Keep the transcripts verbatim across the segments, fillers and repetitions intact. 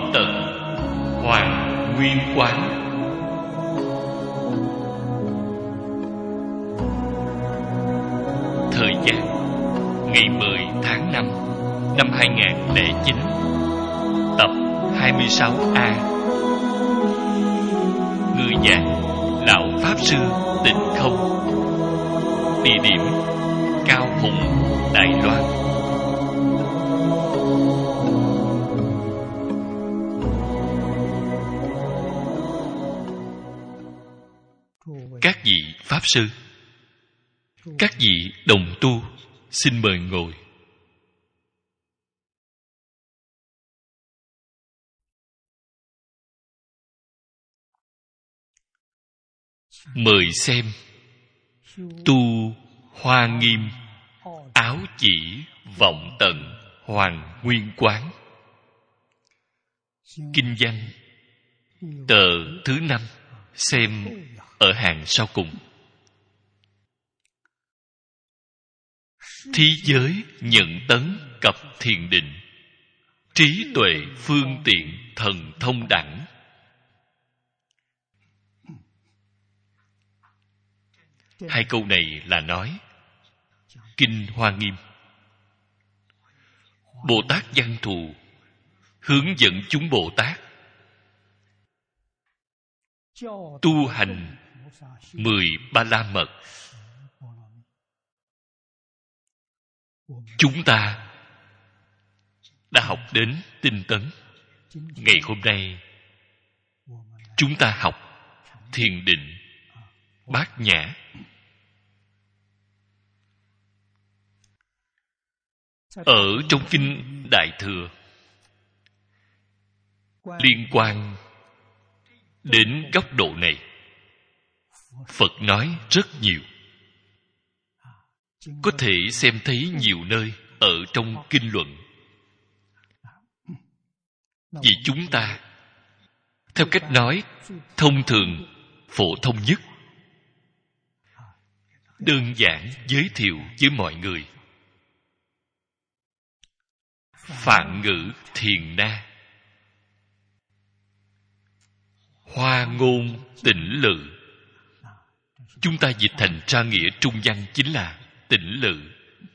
vọng tận Hoàn Nguyên Quán. Thời gian ngày mười tháng năm năm hai nghìn lẻ chín. Tập hai mươi sáu A. Người giảng Lão Pháp Sư Tịnh Không. Địa điểm Cao Hùng, Đài Loan. Các vị Pháp Sư, các vị đồng tu, xin mời ngồi. Mời xem Tu Hoa Nghiêm Áo Chỉ Vọng Tận Hoàn Nguyên Quán. Kinh văn tờ thứ năm, xem ở hàng sau cùng. Thí giới nhận tấn cập thiền định, trí tuệ phương tiện thần thông đẳng. Hai câu này là nói Kinh Hoa Nghiêm. Bồ Tát Văn Thù hướng dẫn chúng Bồ Tát tu hành mười ba la mật. Chúng ta đã học đến tinh tấn. Ngày hôm nay chúng ta học thiền định bát nhã. Ở trong Kinh Đại Thừa liên quan đến góc độ này, Phật nói rất nhiều. Có thể xem thấy nhiều nơi ở trong kinh luận. Vì chúng ta theo cách nói thông thường, phổ thông nhất, đơn giản giới thiệu với mọi người. Phạn ngữ thiền na, hoa ngôn tĩnh lự. Chúng ta dịch thành tra nghĩa trung văn chính là tĩnh lự.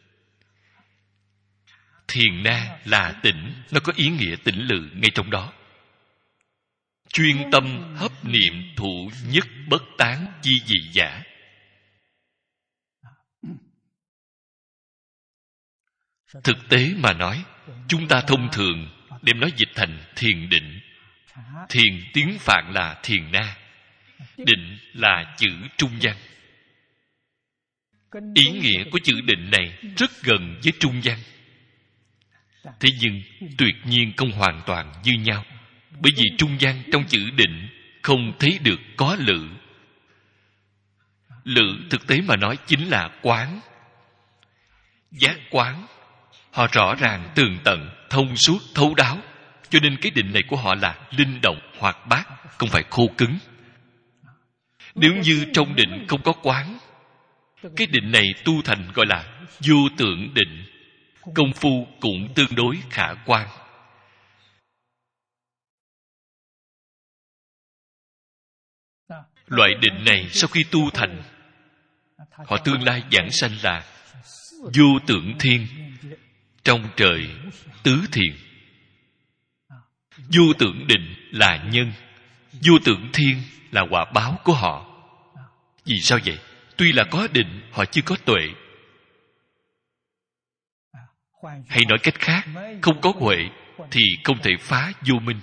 Thiền na là tĩnh, nó có ý nghĩa tĩnh lự ngay trong đó. Chuyên tâm hấp niệm thụ nhất bất tán chi dị giả. Thực tế mà nói, chúng ta thông thường đem nó dịch thành thiền định. Thiền tiếng Phạn là thiền na, định là chữ trung văn. Ý nghĩa của chữ định này rất gần với trung văn. Thế nhưng tuyệt nhiên không hoàn toàn như nhau, bởi vì trung văn trong chữ định không thấy được có lự. Lự thực tế mà nói chính là quán. Giác quán, họ rõ ràng tường tận, thông suốt, thấu đáo, cho nên cái định này của họ là linh động, hoạt bát, không phải khô cứng. Nếu như trong định không có quán, cái định này tu thành gọi là vô tưởng định, công phu cũng tương đối khả quan. Loại định này sau khi tu thành, họ tương lai giảng sanh là vô tưởng thiên, trong trời tứ thiền. Vô tưởng định là nhân, vô tưởng thiên là quả báo của họ. Vì sao vậy? Tuy là có định, họ chưa có tuệ. Hay nói cách khác, không có huệ thì không thể phá vô minh.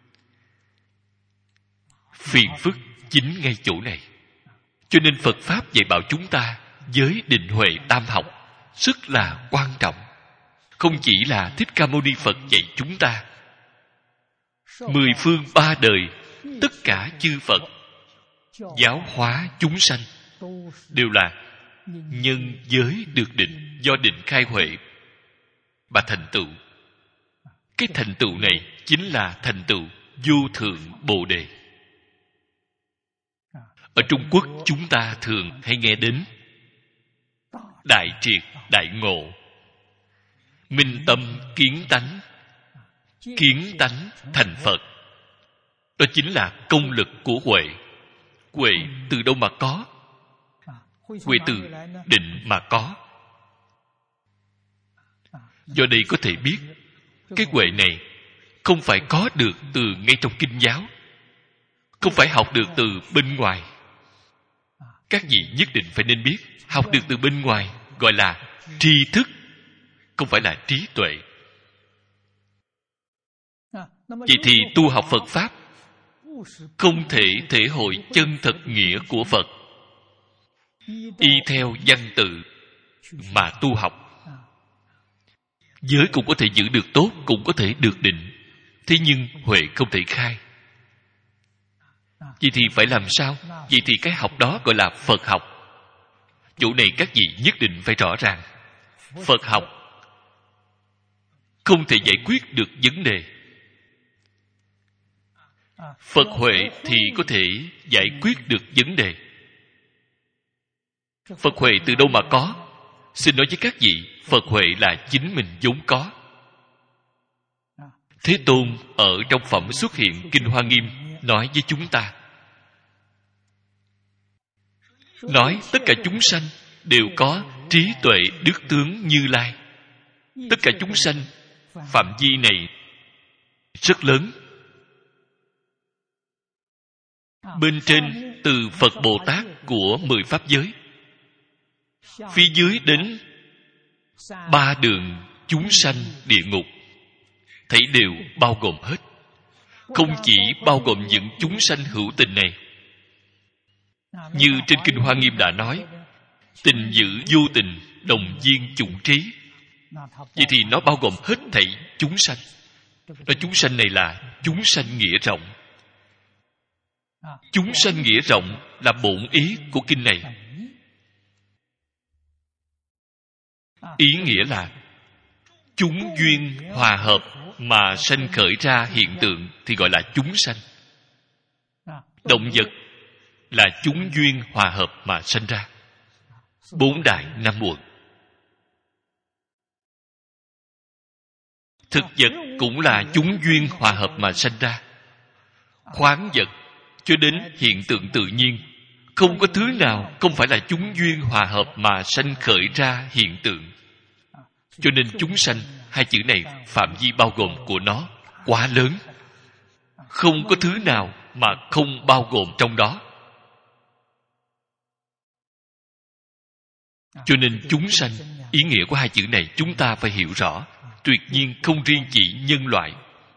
Phiền phức chính ngay chỗ này. Cho nên Phật Pháp dạy bảo chúng ta giới định huệ tam học rất là quan trọng. Không chỉ là Thích Ca Mâu Ni Phật dạy chúng ta, mười phương ba đời tất cả chư Phật giáo hóa chúng sanh đều là nhân giới được định, do định khai huệ và thành tựu. Cái thành tựu này chính là thành tựu vô thượng Bồ Đề. Ở Trung Quốc chúng ta thường hay nghe đến đại triệt, đại ngộ, minh tâm kiến tánh, kiến tánh thành Phật. Đó chính là công lực của huệ. Huệ từ đâu mà có? Huệ từ định mà có. Do đây có thể biết cái huệ này không phải có được từ ngay trong kinh giáo, không phải học được từ bên ngoài. Các vị nhất định phải nên biết, học được từ bên ngoài gọi là tri thức, không phải là trí tuệ. Vậy thì tu học Phật Pháp không thể thể hội chân thật nghĩa của Phật, y theo văn tự mà tu học. Giới cũng có thể giữ được tốt, cũng có thể được định, thế nhưng huệ không thể khai. Vậy thì phải làm sao? Vậy thì cái học đó gọi là Phật học. Chỗ này các vị nhất định phải rõ ràng. Phật học không thể giải quyết được vấn đề. Phật huệ thì có thể giải quyết được vấn đề. Phật huệ từ đâu mà có? Xin nói với các vị, Phật huệ là chính mình vốn có. Thế Tôn ở trong phẩm xuất hiện Kinh Hoa Nghiêm nói với chúng ta, nói tất cả chúng sanh đều có trí tuệ đức tướng Như Lai. Tất cả chúng sanh phạm vi này rất lớn. Bên trên từ Phật Bồ Tát của mười pháp giới, phía dưới đến ba đường chúng sanh địa ngục, thấy đều bao gồm hết. Không chỉ bao gồm những chúng sanh hữu tình này, như trên Kinh Hoa Nghiêm đã nói, tình giữ vô tình, đồng viên chủng trí. Vậy thì nó bao gồm hết thảy chúng sanh. Nói chúng sanh này là chúng sanh nghĩa rộng. Chúng sanh nghĩa rộng là bổn ý của kinh này. Ý nghĩa là chúng duyên hòa hợp mà sanh khởi ra hiện tượng thì gọi là chúng sanh. Động vật là chúng duyên hòa hợp mà sanh ra. Bốn đại năm uẩn. Thực vật cũng là chúng duyên hòa hợp mà sanh ra. Khoáng vật cho đến hiện tượng tự nhiên, không có thứ nào không phải là chúng duyên hòa hợp mà sanh khởi ra hiện tượng. Cho nên chúng sanh, hai chữ này phạm vi bao gồm của nó quá lớn, không có thứ nào mà không bao gồm trong đó. Cho nên chúng sanh, ý nghĩa của hai chữ này chúng ta phải hiểu rõ. Tuyệt nhiên không riêng chỉ nhân loại,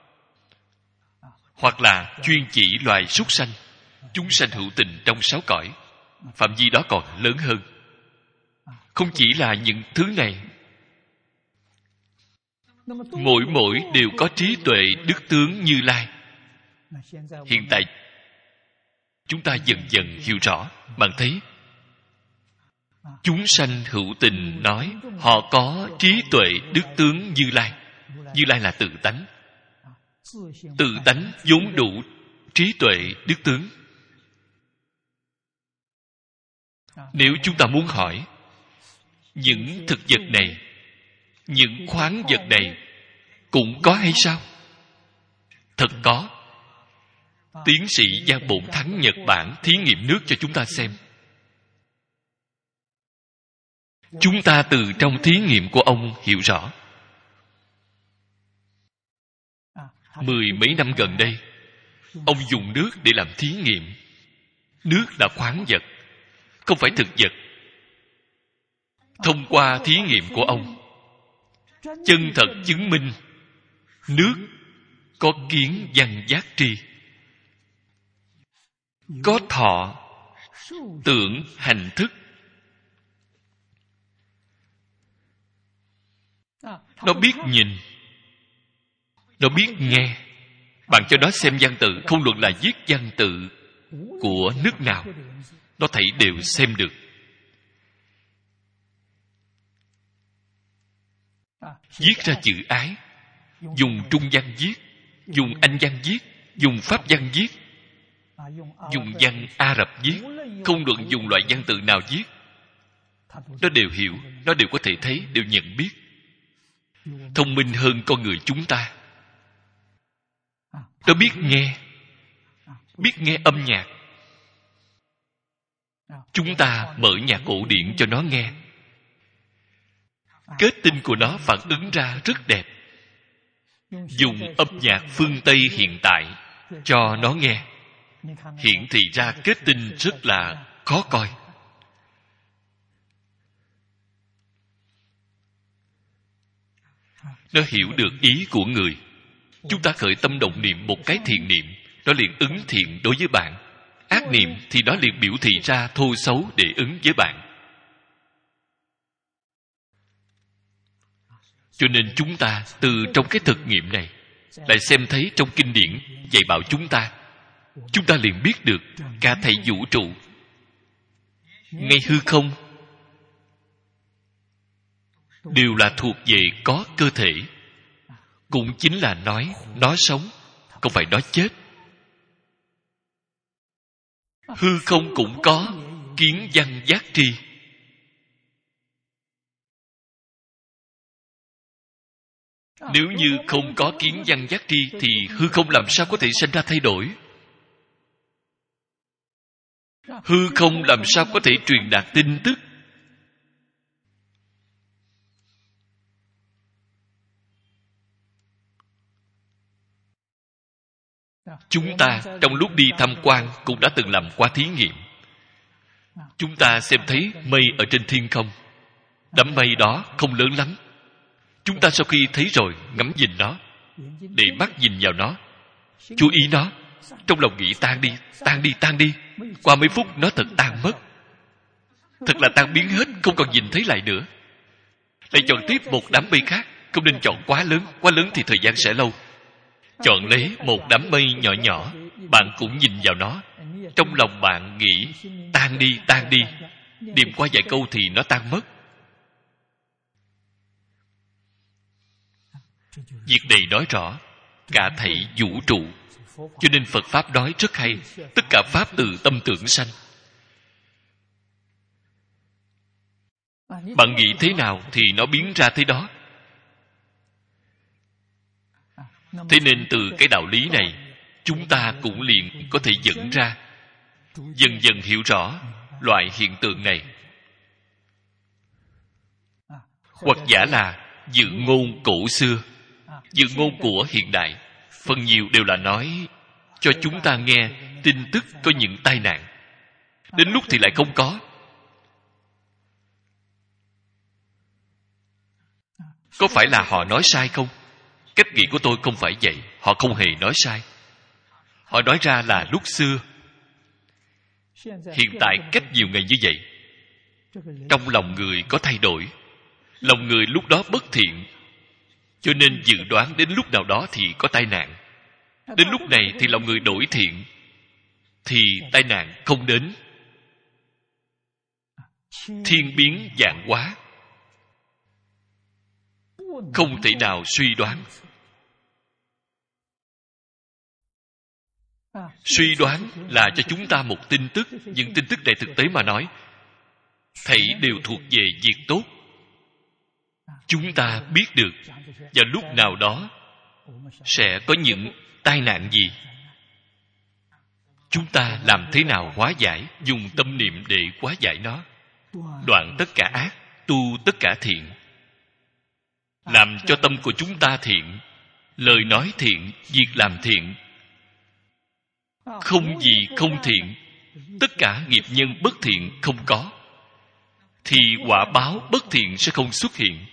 hoặc là chuyên chỉ loài súc sanh. Chúng sanh hữu tình trong sáu cõi, phạm vi đó còn lớn hơn. Không chỉ là những thứ này, mỗi mỗi đều có trí tuệ đức tướng Như Lai. Hiện tại chúng ta dần dần hiểu rõ. Bạn thấy chúng sanh hữu tình nói họ có trí tuệ đức tướng Như Lai. Như Lai là tự tánh. Tự tánh vốn đủ trí tuệ đức tướng. Nếu chúng ta muốn hỏi, những thực vật này, những khoáng vật này cũng có hay sao? Thật có. Tiến sĩ Giang Bổn Thắng Nhật Bản thí nghiệm nước cho chúng ta xem. Chúng ta từ trong thí nghiệm của ông hiểu rõ. Mười mấy năm gần đây, ông dùng nước để làm thí nghiệm. Nước là khoáng vật, không phải thực vật. Thông qua thí nghiệm của ông, chân thật chứng minh nước có kiến văn giác tri, có thọ tưởng hành thức. Nó biết nhìn, nó biết nghe. Bạn cho nó xem văn tự, không luận là viết văn tự của nước nào, nó thấy đều xem được. Viết ra chữ ái, dùng Trung văn viết, dùng Anh văn viết, dùng Pháp văn viết, dùng văn Ả Rập viết, không luận dùng loại văn tự nào viết, nó đều hiểu, nó đều có thể thấy, đều nhận biết. Thông minh hơn con người chúng ta. Nó biết nghe, biết nghe âm nhạc. Chúng ta mở nhạc cổ điển cho nó nghe, kết tinh của nó phản ứng ra rất đẹp. Dùng âm nhạc phương Tây hiện tại cho nó nghe, hiển thị ra kết tinh rất là khó coi. Nó hiểu được ý của người. Chúng ta khởi tâm động niệm một cái thiện niệm, nó liền ứng thiện đối với bạn. Ác niệm thì nó liền biểu thị ra thô xấu để ứng với bạn. Cho nên chúng ta từ trong cái thực nghiệm này lại xem thấy trong kinh điển dạy bảo chúng ta, chúng ta liền biết được cả thảy vũ trụ, ngay hư không đều là thuộc về có cơ thể. Cũng chính là nói nó sống, không phải nó chết. Hư không cũng có kiến văn giác tri. Nếu như không có kiến văn giác tri thì hư không làm sao có thể sinh ra thay đổi? Hư không làm sao có thể truyền đạt tin tức? Chúng ta trong lúc đi tham quan cũng đã từng làm qua thí nghiệm. Chúng ta xem thấy mây ở trên thiên không. Đám mây đó không lớn lắm. Chúng ta sau khi thấy rồi ngắm nhìn nó, để mắt nhìn vào nó, chú ý nó, trong lòng nghĩ tan đi, tan đi, tan đi. Qua mấy phút nó thật tan mất, thật là tan biến hết, không còn nhìn thấy lại nữa. Lại chọn tiếp một đám mây khác. Không nên chọn quá lớn, quá lớn thì thời gian sẽ lâu. Chọn lấy một đám mây nhỏ nhỏ, bạn cũng nhìn vào nó, trong lòng bạn nghĩ tan đi, tan đi. Điềm qua vài câu thì nó tan mất. Việc này nói rõ cả thảy vũ trụ. Cho nên Phật Pháp nói rất hay, tất cả Pháp từ tâm tưởng sanh. Bạn nghĩ thế nào thì nó biến ra thế đó. Thế nên từ cái đạo lý này, chúng ta cũng liền có thể dẫn ra, dần dần hiểu rõ loại hiện tượng này. Hoặc giả là dự ngôn cổ xưa, dự ngôn của hiện đại, phần nhiều đều là nói cho chúng ta nghe tin tức có những tai nạn, đến lúc thì lại không có. Có phải là họ nói sai không? Cách nghĩ của tôi không phải vậy. Họ không hề nói sai. Họ nói ra là lúc xưa. Hiện tại cách nhiều ngày như vậy, trong lòng người có thay đổi. Lòng người lúc đó bất thiện, cho nên dự đoán đến lúc nào đó thì có tai nạn. Đến lúc này thì lòng người đổi thiện, thì tai nạn không đến. Thiên biến vạn hóa, không thể nào suy đoán. Suy đoán là cho chúng ta một tin tức. Những tin tức này thực tế mà nói, thảy đều thuộc về việc tốt. Chúng ta biết được vào lúc nào đó sẽ có những tai nạn gì. Chúng ta làm thế nào hóa giải? Dùng tâm niệm để hóa giải nó. Đoạn tất cả ác, tu tất cả thiện. Làm cho tâm của chúng ta thiện, lời nói thiện, việc làm thiện. Không gì không thiện. Tất cả nghiệp nhân bất thiện không có, thì quả báo bất thiện sẽ không xuất hiện.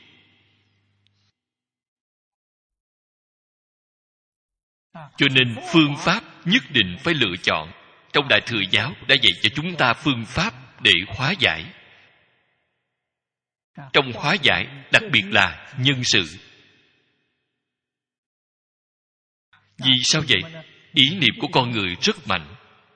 Cho nên phương pháp nhất định phải lựa chọn. Trong Đại Thừa Giáo đã dạy cho chúng ta phương pháp để hóa giải. Trong hóa giải đặc biệt là nhân sự. Vì sao vậy? Ý niệm của con người rất mạnh.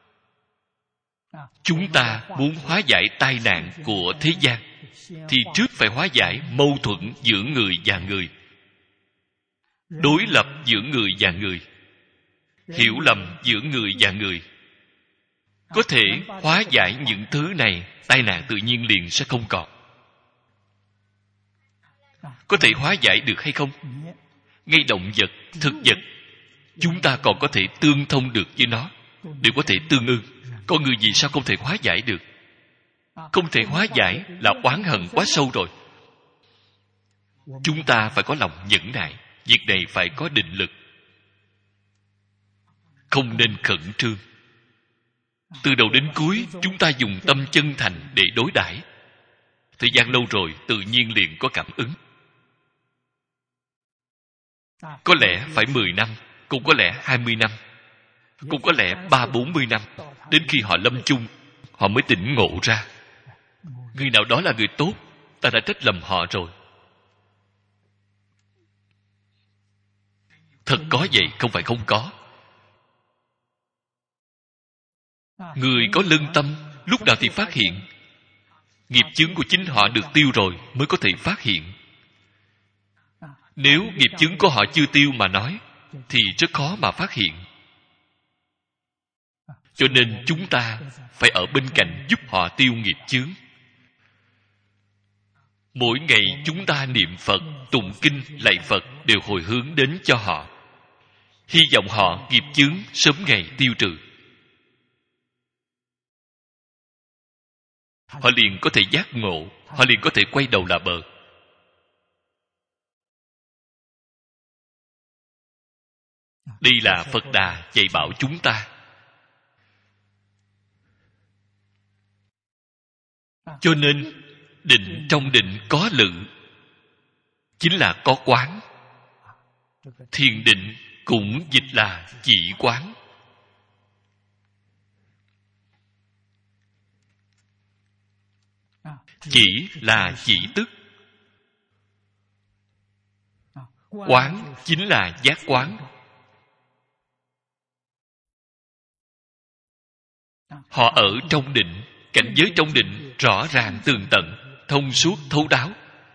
Chúng ta muốn hóa giải tai nạn của thế gian thì trước phải hóa giải mâu thuẫn giữa người và người, đối lập giữa người và người, hiểu lầm giữa người và người. Có thể hóa giải những thứ này, tai nạn tự nhiên liền sẽ không còn. Có thể hóa giải được hay không? Ngay động vật, thực vật, chúng ta còn có thể tương thông được với nó, đều có thể tương ưng. Con người vì sao không thể hóa giải được? Không thể hóa giải là oán hận quá sâu rồi. Chúng ta phải có lòng nhẫn nại. Việc này phải có định lực, không nên khẩn trương. Từ đầu đến cuối chúng ta dùng tâm chân thành để đối đãi. Thời gian lâu rồi tự nhiên liền có cảm ứng. Có lẽ phải mười năm, cũng có lẽ hai mươi năm, cũng có lẽ ba bốn mươi năm. Đến khi họ lâm chung, họ mới tỉnh ngộ ra. Người nào đó là người tốt, ta đã trách lầm họ rồi. Thật có vậy, không phải không có. Người có lương tâm, lúc nào thì phát hiện. Nghiệp chướng của chính họ được tiêu rồi mới có thể phát hiện. Nếu nghiệp chướng của họ chưa tiêu mà nói, thì rất khó mà phát hiện. Cho nên chúng ta phải ở bên cạnh giúp họ tiêu nghiệp chướng. Mỗi ngày chúng ta niệm Phật, tụng kinh, lạy Phật đều hồi hướng đến cho họ, hy vọng họ nghiệp chướng sớm ngày tiêu trừ. Họ liền có thể giác ngộ, họ liền có thể quay đầu là bờ. Đây là Phật Đà dạy bảo chúng ta. Cho nên định trong định có lự, chính là có quán. Thiền định cũng dịch là chỉ quán. Chỉ là chỉ tức, quán chính là giác quán. Họ ở trong định, cảnh giới trong định rõ ràng tường tận, thông suốt thấu đáo.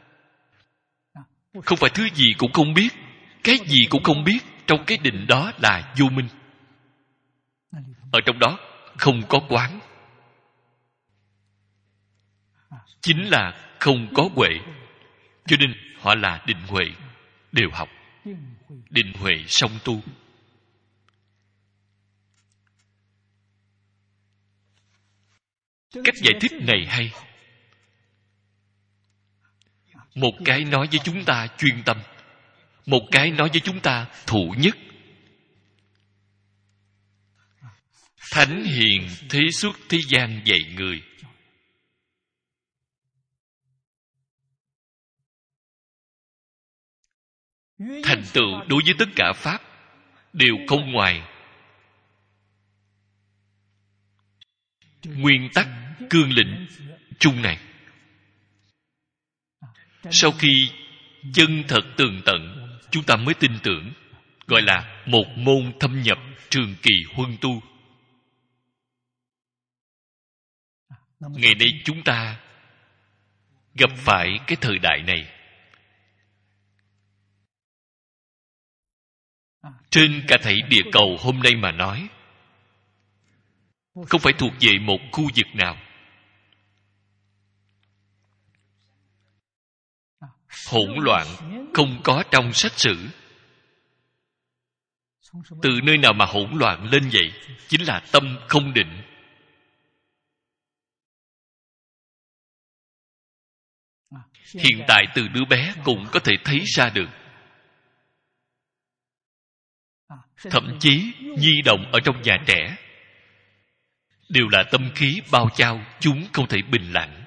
Không phải thứ gì cũng không biết, cái gì cũng không biết. Trong cái định đó là vô minh. Ở trong đó không có quán, chính là không có huệ. Cho nên họ là định huệ, đều học định huệ song tu. Cách giải thích này hay. Một cái nói với chúng ta chuyên tâm, một cái nói với chúng ta thụ nhất. Thánh hiền thế xuất thế gian dạy người. Thành tựu đối với tất cả pháp đều không ngoài nguyên tắc cương lĩnh chung này. Sau khi chân thật tường tận, chúng ta mới tin tưởng, gọi là một môn thâm nhập, trường kỳ huân tu. Ngày nay chúng ta gặp phải cái thời đại này, trên cả thảy địa cầu hôm nay mà nói, không phải thuộc về một khu vực nào. Hỗn loạn không có trong sách sử. Từ nơi nào mà hỗn loạn lên vậy? Chính là tâm không định. Hiện tại từ đứa bé cũng có thể thấy ra được. Thậm chí nhi đồng ở trong nhà trẻ đều là tâm khí bao trao, chúng không thể bình lặng.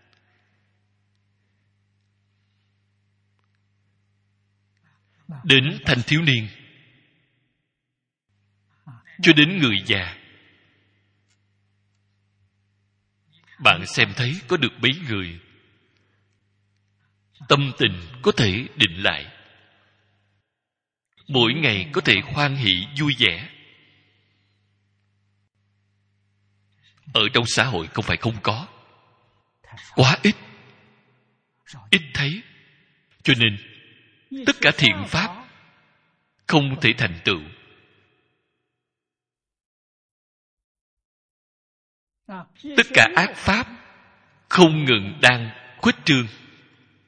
Đến thanh thiếu niên, cho đến người già, bạn xem thấy có được mấy người tâm tình có thể định lại, mỗi ngày có thể hoan hỷ vui vẻ. Ở trong xã hội không phải không có, quá ít, ít thấy. Cho nên tất cả thiện pháp không thể thành tựu. Tất cả ác pháp không ngừng đang khuếch trương.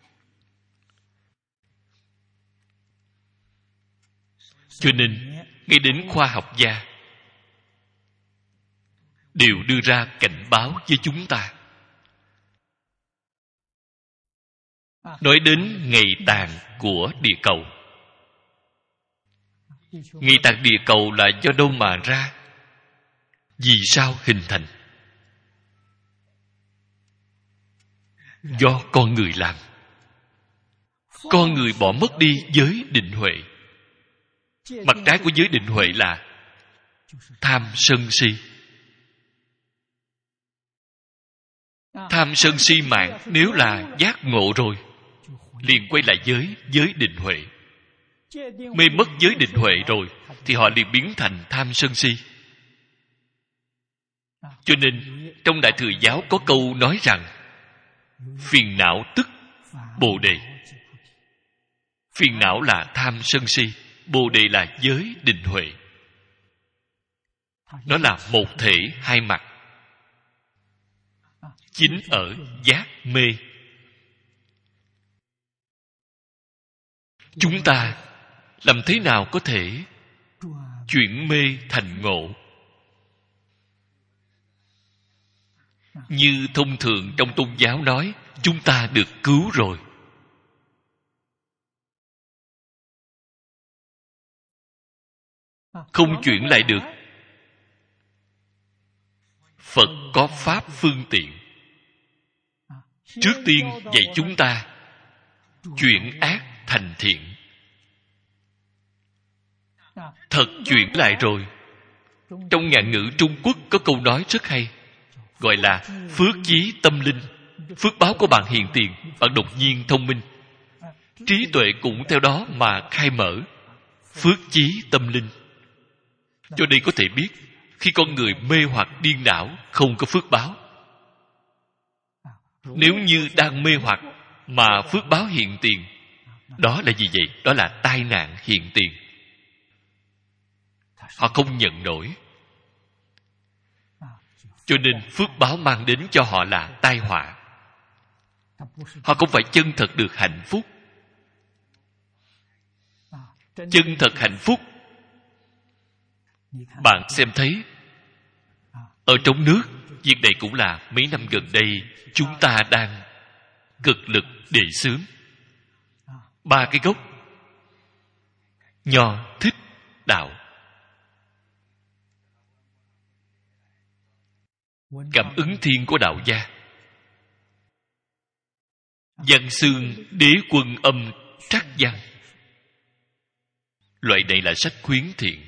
Cho nên ngay đến khoa học gia đều đưa ra cảnh báo với chúng ta. Nói đến ngày tàn của địa cầu. Ngày tàn địa cầu là do đâu mà ra? Vì sao hình thành? Do con người làm. Con người bỏ mất đi giới định huệ. Mặt trái của giới định huệ là tham sân si. Tham sân si mạng nếu là giác ngộ rồi, liền quay lại giới giới định huệ. Mê mất giới định huệ rồi thì họ liền biến thành tham sân si. Cho nên trong Đại Thừa Giáo có câu nói rằng phiền não tức bồ đề. Phiền não là tham sân si, bồ đề là giới định huệ. Nó là một thể hai mặt. Chính ở giác mê. Chúng ta làm thế nào có thể chuyển mê thành ngộ? Như thông thường trong tôn giáo nói, chúng ta được cứu rồi. Không chuyển lại được. Phật có pháp phương tiện. Trước tiên dạy chúng ta chuyển ác thành thiện. Thật chuyển lại rồi. Trong ngạn ngữ Trung Quốc có câu nói rất hay, gọi là phước chí tâm linh. Phước báo của bạn hiện tiền, bạn đột nhiên thông minh, trí tuệ cũng theo đó mà khai mở. Phước chí tâm linh. Cho đây có thể biết, khi con người mê hoặc điên đảo, không có phước báo. Nếu như đang mê hoặc mà phước báo hiện tiền, đó là gì vậy? Đó là tai nạn hiện tiền. Họ không nhận nổi. Cho nên phước báo mang đến cho họ là tai họa. Họ không phải chân thật được hạnh phúc. Chân thật hạnh phúc, bạn xem thấy ở trong nước, việc này cũng là mấy năm gần đây chúng ta đang cực lực đề xướng. Ba cái gốc: Nho, Thích, Đạo. Cảm ứng thiên của đạo gia. Văn xương đế quân âm trắc văn. Loại này là sách khuyến thiện.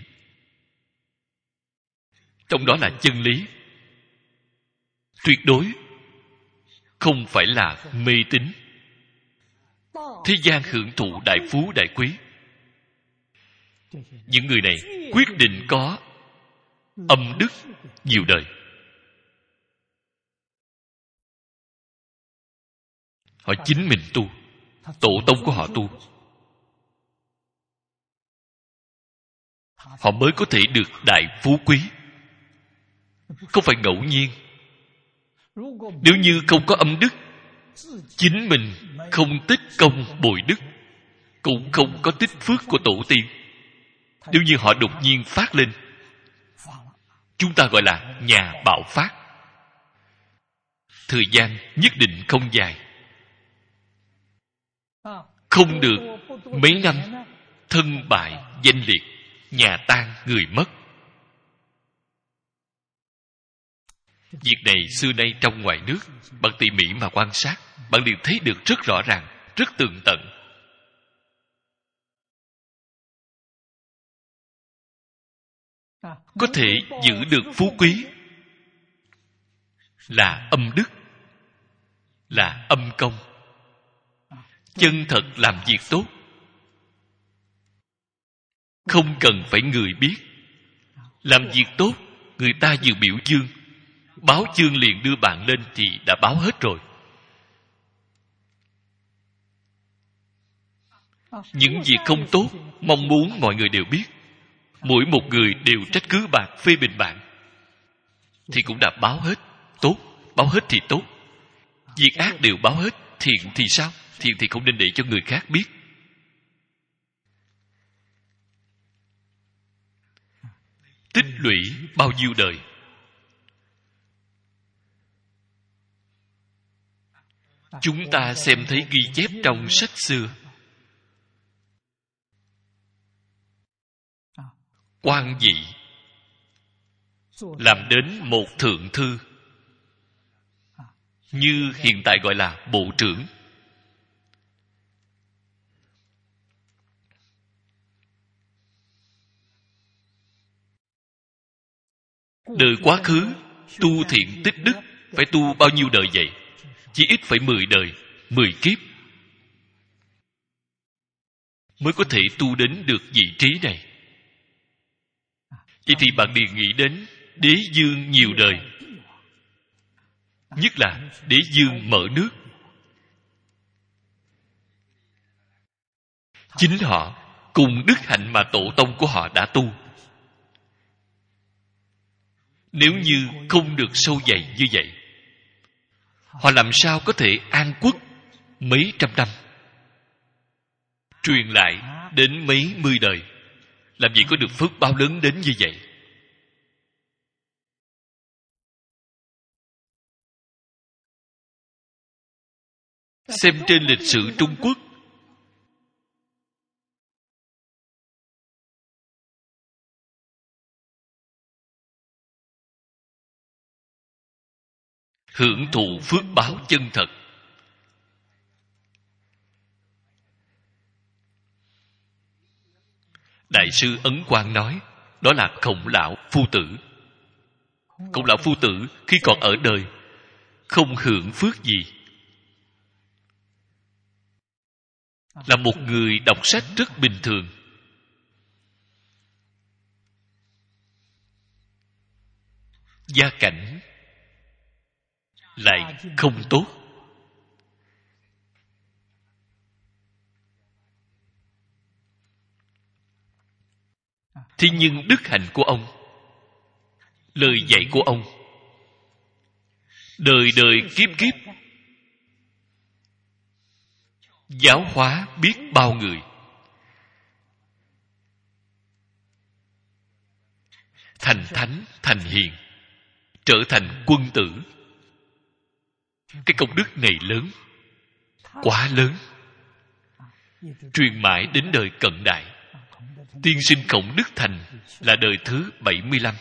Trong đó là chân lý. Tuyệt đối không phải là mê tín. Thế gian hưởng thụ đại phú đại quý. Những người này quyết định có âm đức nhiều đời. Họ chính mình tu, tổ tông của họ tu, họ mới có thể được đại phú quý. Không phải ngẫu nhiên. Nếu như không có âm đức, chính mình không tích công bồi đức, cũng không có tích phước của tổ tiên. Nếu như họ đột nhiên phát lên, chúng ta gọi là nhà bạo phát. Thời gian nhất định không dài. Không được mấy năm, thân bại danh liệt, nhà tan người mất. Việc này xưa nay trong ngoài nước, bạn tỉ mỉ mà quan sát, bạn đều thấy được rất rõ ràng, rất tường tận. Có thể giữ được phú quý là âm đức, là âm công. Chân thật làm việc tốt, không cần phải người biết. Làm việc tốt, người ta vừa biểu dương, báo chương liền đưa bạn lên thì đã báo hết rồi. Những việc không tốt, mong muốn mọi người đều biết, mỗi một người đều trách cứ bạn, phê bình bạn, thì cũng đã báo hết. Tốt, báo hết thì tốt. Việc ác đều báo hết. Thiện thì sao? Thiện thì không nên để cho người khác biết. tích lũy bao nhiêu đời. Chúng ta xem thấy ghi chép trong sách xưa, quan vị làm đến một thượng thư, như hiện tại gọi là bộ trưởng. Đời quá khứ tu thiện tích đức phải tu bao nhiêu đời vậy? Chỉ ít phải mười đời, mười kiếp mới có thể tu đến được vị trí này. Vậy thì bạn liền nghĩ đến đế dương nhiều đời, nhất là đế dương mở nước. Chính họ cùng đức hạnh mà tổ tông của họ đã tu. Nếu như không được sâu dày như vậy, họ làm sao có thể an quốc mấy trăm năm, truyền lại đến mấy mươi đời? Làm gì có được phước báo lớn đến như vậy? Xem trên lịch sử Trung Quốc, hưởng thụ phước báo chân thật. Đại sư Ấn Quang nói, đó là Khổng Lão Phu Tử. Khổng Lão Phu Tử khi còn ở đời không hưởng phước gì, là một người đọc sách rất bình thường. Gia cảnh lại không tốt. Thế nhưng đức hạnh của ông, lời dạy của ông, đời đời kiếp kiếp giáo hóa biết bao người. Thành thánh, thành hiền, trở thành quân tử. Cái công đức này lớn, quá lớn, truyền mãi đến đời cận đại. Tiên sinh Khổng Đức Thành là đời thứ bảy mươi lăm.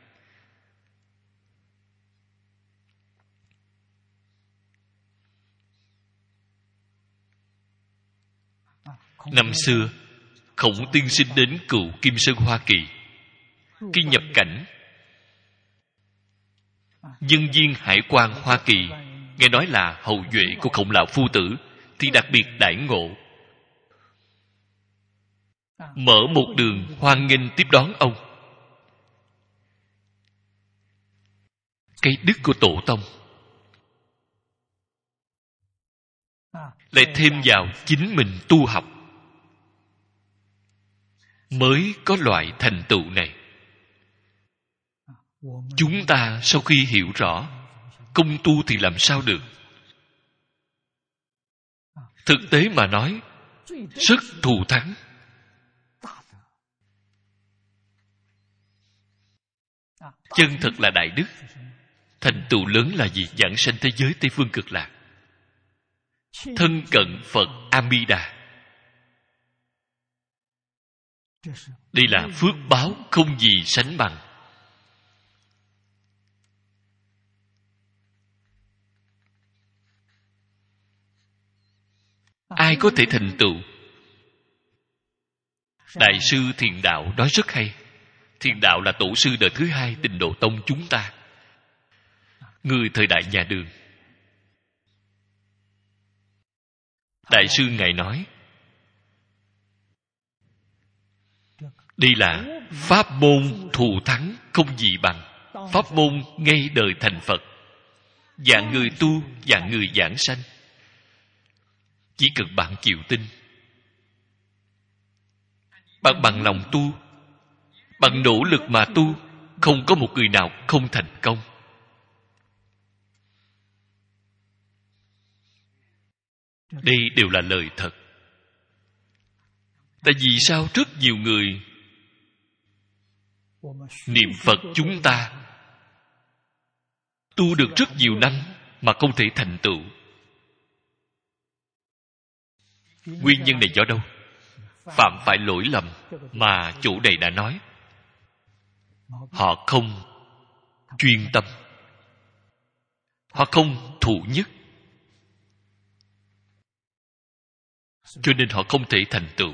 Năm xưa, Khổng tiên sinh đến Cựu Kim Sơn Hoa Kỳ. Khi nhập cảnh, nhân viên hải quan Hoa Kỳ nghe nói là hậu duệ của Khổng Lão Phu Tử thì đặc biệt đãi ngộ, mở một đường hoan nghênh tiếp đón ông. Cái đức của tổ tông lại thêm vào chính mình tu học, mới có loại thành tựu này. Chúng ta sau khi hiểu rõ, không tu thì làm sao được? Thực tế mà nói, rất thù thắng. Chân thật là đại đức. Thành tựu lớn là gì? Giảng sanh thế giới Tây Phương Cực Lạc, thân cận Phật A-mi-đà. Đây là phước báo không gì sánh bằng. Ai có thể thành tựu? Đại sư Thiền Đạo nói rất hay. Thiền Đạo là tổ sư đời thứ hai Tịnh Độ Tông chúng ta, người thời đại nhà Đường. Đại sư ngài nói, đây là pháp môn thù thắng không gì bằng. Pháp môn ngay đời thành Phật, dạng người tu, dạng người giảng sanh. Chỉ cần bạn chịu tin, bạn bằng lòng tu, bằng nỗ lực mà tu, không có một người nào không thành công. Đây đều là lời thật. Tại vì sao rất nhiều người niệm Phật chúng ta tu được rất nhiều năm mà không thể thành tựu. Nguyên nhân này do đâu? Phạm phải lỗi lầm mà chủ này đã nói. Họ không chuyên tâm, họ không thụ nhất, cho nên họ không thể thành tựu.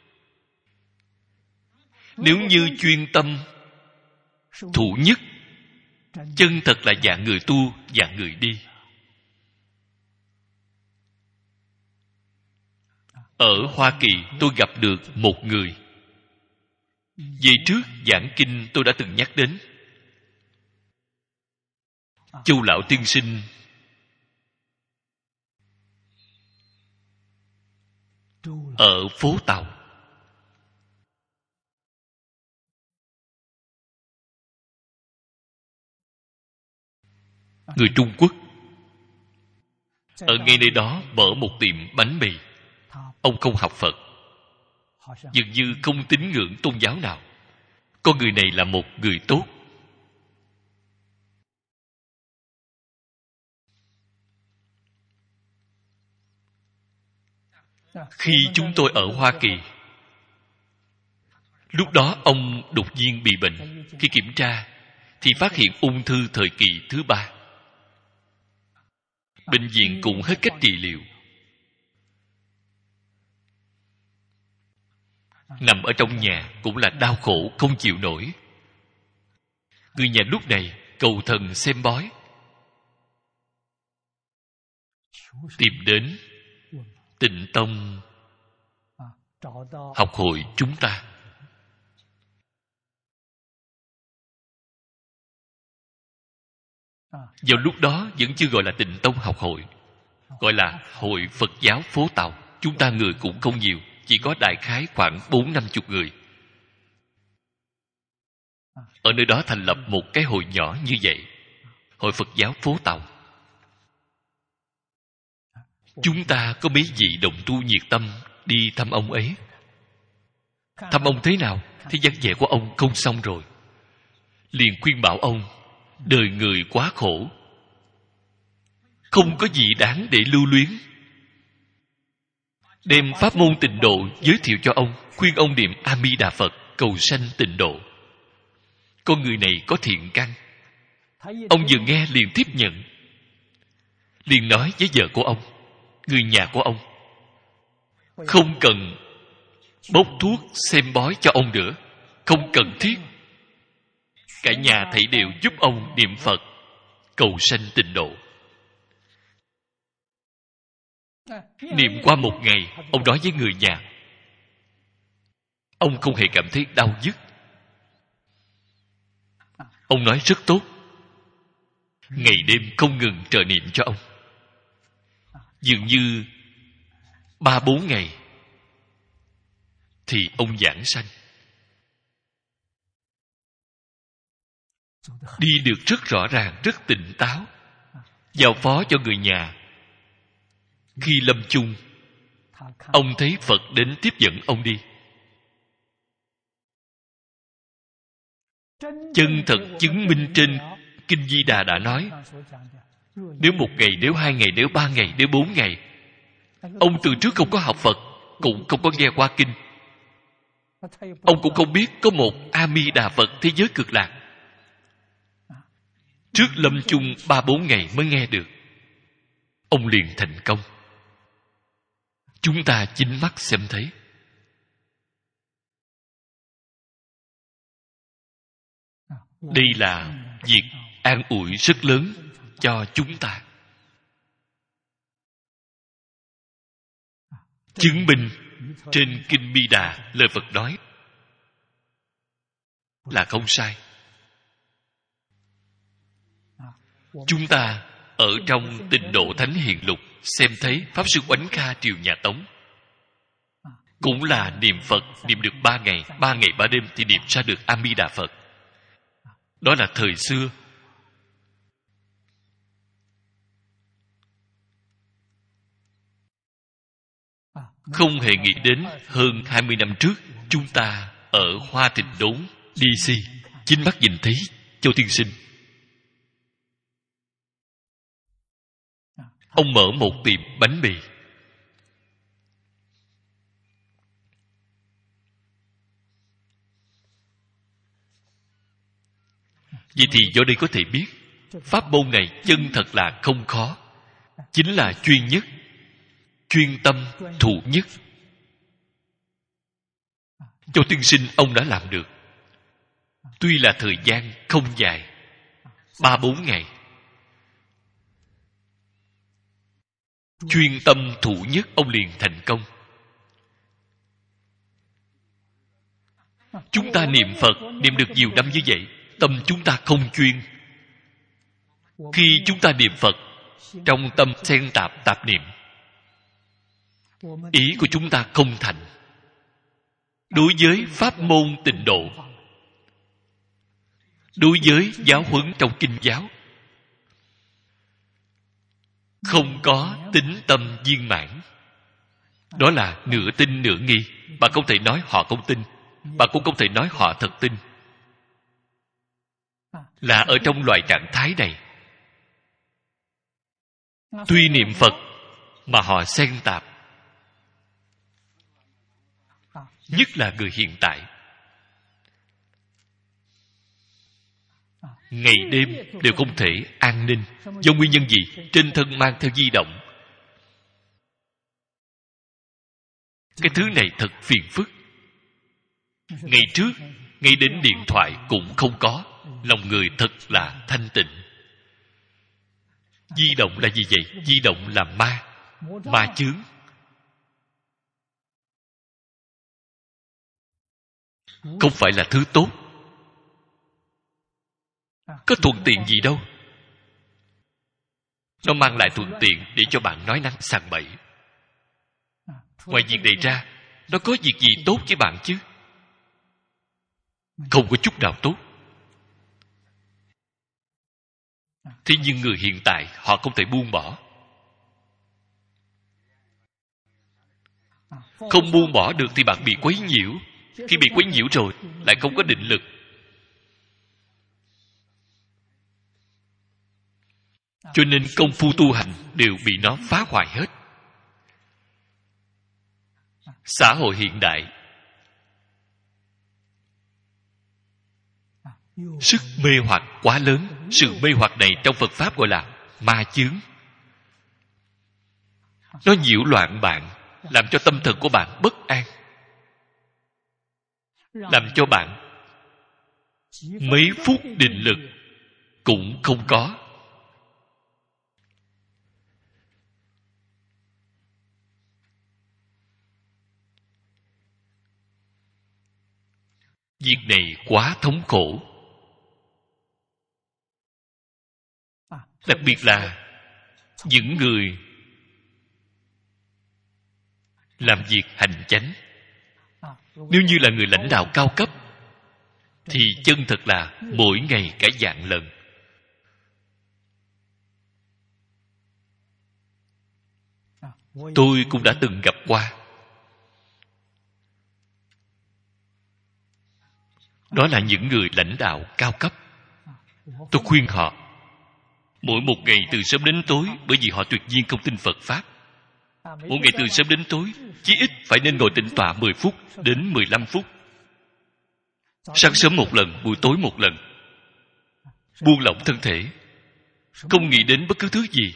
Nếu như chuyên tâm thụ nhất, chân thật là dạng người tu, dạng người đi. Ở Hoa Kỳ tôi gặp được một người. Về trước giảng kinh tôi đã từng nhắc đến. Châu Lão Tiên Sinh ở phố Tàu. Người Trung Quốc. Ở ngay nơi đó mở một tiệm bánh mì. Ông không học Phật, dường như không tín ngưỡng tôn giáo nào. Con người này là một người tốt. Khi chúng tôi ở Hoa Kỳ, lúc đó ông đột nhiên bị bệnh. Khi kiểm tra thì phát hiện ung thư thời kỳ thứ ba. Bệnh viện cũng hết cách trị liệu. Nằm ở trong nhà cũng là đau khổ không chịu nổi. Người nhà lúc này cầu thần xem bói, tìm đến Tịnh Tông học hội chúng ta. Vào lúc đó vẫn chưa gọi là Tịnh Tông học hội, gọi là Hội Phật giáo phố Tàu. Chúng ta người cũng không nhiều, chỉ có đại khái khoảng bốn năm chục người. Ở nơi đó thành lập một cái hội nhỏ như vậy, Hội Phật giáo phố Tàu. Chúng ta có mấy vị đồng tu nhiệt tâm đi thăm ông ấy. Thăm ông thế nào? Thế dáng vẻ của ông không xong rồi. Liền khuyên bảo ông, đời người quá khổ, không có gì đáng để lưu luyến. Đem pháp môn tịnh độ giới thiệu cho ông, khuyên ông niệm A Di Đà Phật cầu sanh tịnh độ. Con người này có thiện căn. Ông vừa nghe liền tiếp nhận, liền nói với vợ của ông, người nhà của ông, không cần bốc thuốc xem bói cho ông nữa, không cần thiết. Cả nhà thảy đều giúp ông niệm Phật cầu sanh tịnh độ. Niệm qua một ngày, ông nói với người nhà, ông không hề cảm thấy đau nhức. Ông nói rất tốt. Ngày đêm không ngừng trợ niệm cho ông. Dường như ba bốn ngày thì ông giảng sanh. Đi được rất rõ ràng, rất tỉnh táo. Giao phó cho người nhà. Khi lâm chung, ông thấy Phật đến tiếp dẫn ông đi. Chân thật chứng minh trên Kinh Di Đà đã nói, nếu một ngày, nếu hai ngày, nếu ba ngày, nếu bốn ngày, ông từ trước không có học Phật, cũng không có nghe qua kinh, ông cũng không biết có một A Di Đà Phật thế giới cực lạc. Trước lâm chung ba bốn ngày mới nghe được, ông liền thành công. Chúng ta chính mắt xem thấy. Đây là việc an ủi rất lớn cho chúng ta. Chứng minh trên Kinh Bi Đà lời Phật nói là không sai. Chúng ta ở trong Tịnh Độ Thánh Hiền Lục xem thấy Pháp Sư Oánh Kha triều nhà Tống cũng là niệm Phật, niệm được ba ngày, ba ngày ba đêm thì niệm ra được A Di Đà Phật. Đó là thời xưa. Không hề nghĩ đến hơn hai mươi năm trước, chúng ta ở Hoa Thịnh Đốn, đê xê, chính mắt nhìn thấy Châu tiên sinh. Ông mở một tiệm bánh mì. Vậy thì do đây có thể biết pháp môn này chân thật là không khó, chính là chuyên nhất, chuyên tâm, thụ nhất. Châu tiên sinh ông đã làm được. Tuy là thời gian không dài, ba bốn ngày, chuyên tâm thụ nhất ông liền thành công. Chúng ta niệm Phật niệm được nhiều năm như vậy, tâm chúng ta không chuyên. Khi chúng ta niệm Phật, trong tâm xen tạp tạp niệm, ý của chúng ta không thành. Đối với pháp môn tịnh độ, đối với giáo huấn trong kinh giáo, không có tín tâm viên mãn. Đó là nửa tin nửa nghi. Bạn không thể nói họ không tin, bạn cũng không thể nói họ thật tin. Là ở trong loại trạng thái này, tuy niệm Phật mà họ xen tạp. Nhất là người hiện tại, ngày đêm đều không thể an ninh. Do nguyên nhân gì? Trên thân mang theo di động. Cái thứ này thật phiền phức. Ngày trước, ngay đến điện thoại cũng không có. Lòng người thật là thanh tịnh. Di động là gì vậy? Di động là ma, ma chướng. Không phải là thứ tốt. Có thuận tiện gì đâu. Nó mang lại thuận tiện để cho bạn nói năng sằng bậy. Ngoài việc này ra, nó có việc gì tốt với bạn chứ? Không có chút nào tốt. Thế nhưng người hiện tại họ không thể buông bỏ. Không buông bỏ được thì bạn bị quấy nhiễu. Khi bị quấy nhiễu rồi lại không có định lực. Cho nên công phu tu hành đều bị nó phá hoại hết. Xã hội hiện đại, sức mê hoặc quá lớn. Sự mê hoặc này trong Phật Pháp gọi là ma chướng. Nó nhiễu loạn bạn, làm cho tâm thần của bạn bất an, làm cho bạn mấy phút định lực cũng không có. Việc này quá thống khổ. Đặc biệt là những người làm việc hành chánh. Nếu như là người lãnh đạo cao cấp thì chân thật là mỗi ngày cả vạn lần. Tôi cũng đã từng gặp qua. Đó là những người lãnh đạo cao cấp. Tôi khuyên họ mỗi một ngày từ sớm đến tối, bởi vì họ tuyệt nhiên không tin Phật Pháp. Mỗi ngày từ sớm đến tối, chí ít phải nên ngồi tĩnh tọa mười phút đến mười lăm phút. Sáng sớm một lần, buổi tối một lần. Buông lỏng thân thể, không nghĩ đến bất cứ thứ gì,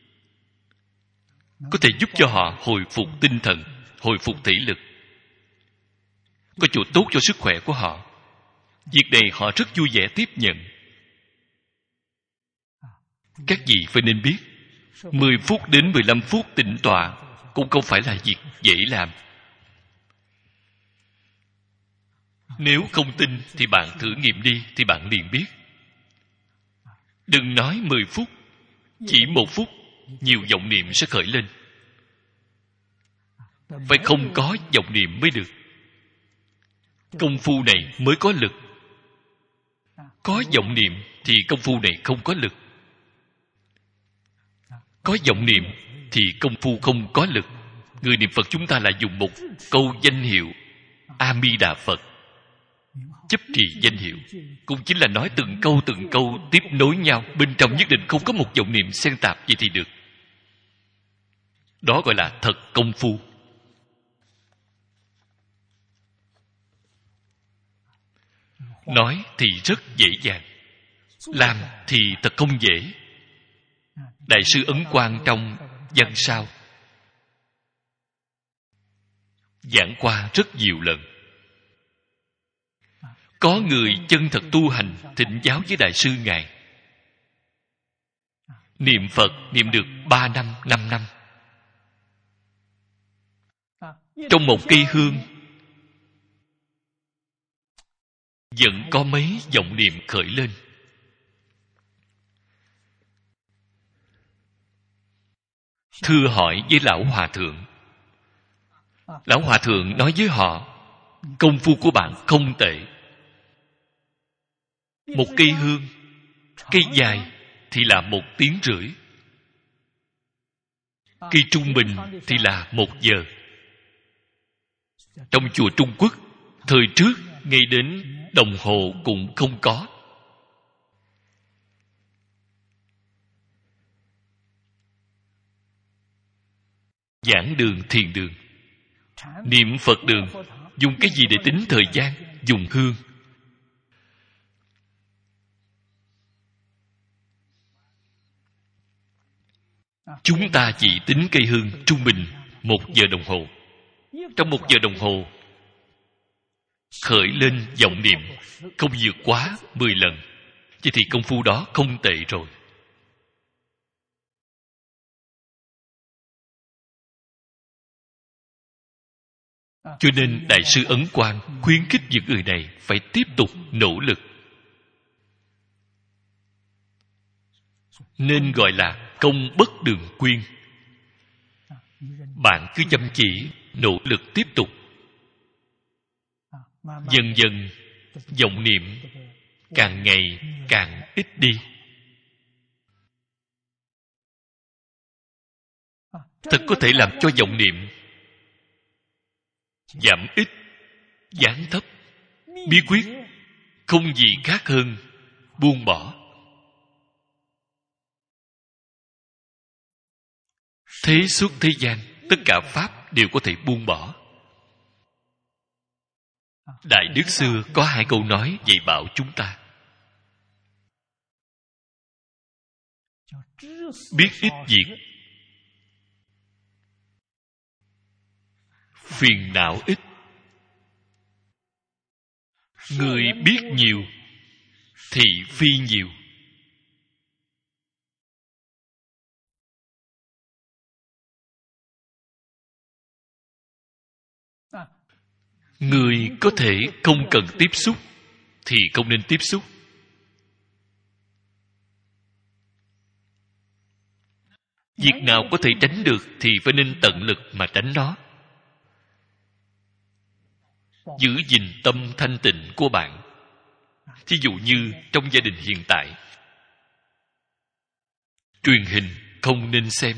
có thể giúp cho họ hồi phục tinh thần, hồi phục thể lực, có chỗ tốt cho sức khỏe của họ. Việc này họ rất vui vẻ tiếp nhận. Các vị phải nên biết, mười phút đến mười lăm phút tĩnh tọa cũng không phải là việc dễ làm. Nếu không tin thì bạn thử nghiệm đi, thì bạn liền biết. Đừng nói mười phút, chỉ một phút, nhiều vọng niệm sẽ khởi lên. Phải không có vọng niệm mới được. Công phu này mới có lực. Có vọng niệm thì công phu này không có lực. Có vọng niệm thì công phu không có lực. Người niệm Phật chúng ta là dùng một câu danh hiệu A Di Đà Phật. chấp trì danh hiệu cũng chính là nói từng câu từng câu tiếp nối nhau, bên trong nhất định không có một vọng niệm xen tạp, vậy thì được. Đó gọi là thật công phu. Nói thì rất dễ dàng, làm thì thật không dễ. Đại sư Ấn Quang trong văn sao giảng qua rất nhiều lần. Có người chân thật tu hành thỉnh giáo với đại sư ngài, niệm Phật niệm được ba năm, năm năm. Trong một cây hương vẫn có mấy vọng niệm khởi lên. Thưa hỏi với lão hòa thượng. Lão hòa thượng nói với họ, công phu của bạn không tệ. Một cây hương, cây dài thì là một tiếng rưỡi, cây trung bình thì là một giờ. Trong chùa Trung Quốc thời trước, ngay đến đồng hồ cũng không có. Giảng đường, thiền đường, niệm Phật đường, dùng cái gì để tính thời gian? Dùng hương. Chúng ta chỉ tính cây hương trung bình một giờ đồng hồ. Trong một giờ đồng hồ khởi lên vọng niệm không vượt quá mười lần, vậy thì công phu đó không tệ rồi. Cho nên Đại sư Ấn Quang khuyến khích những người này phải tiếp tục nỗ lực, nên gọi là công bất đường quyên. Bạn cứ chăm chỉ nỗ lực tiếp tục, dần dần vọng niệm càng ngày càng ít đi. Thật có thể làm cho vọng niệm giảm ít, giáng thấp. Bí quyết không gì khác hơn buông bỏ. Thế suốt thế gian, tất cả pháp đều có thể buông bỏ. Đại Đức xưa có hai câu nói dạy bảo chúng ta: biết ít việc, phiền não ít. Người biết nhiều, thị phi nhiều. Người có thể không cần tiếp xúc thì không nên tiếp xúc. Việc nào có thể tránh được thì phải nên tận lực mà tránh nó. Giữ gìn tâm thanh tịnh của bạn. Thí dụ như trong gia đình hiện tại, truyền hình không nên xem.